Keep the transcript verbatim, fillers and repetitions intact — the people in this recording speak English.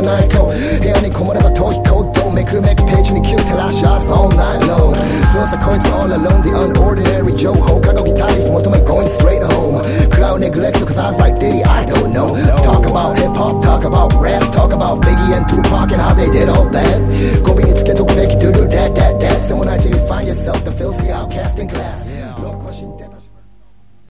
ないこう部屋にこもれば逃避行動めくるめくページにキュー照らし us all night long そうさこいつ all alone the unordinary 情報過去ギタリスト求め going straight home Cloud neglect cause I was like Diddy I don't know Talk about hip hop talk about rap talk about Biggie and Tupac and how they did all that 語尾につけとくべき do do that that that さもないtill you find yourself the filthy outcast in class ロックは死んでた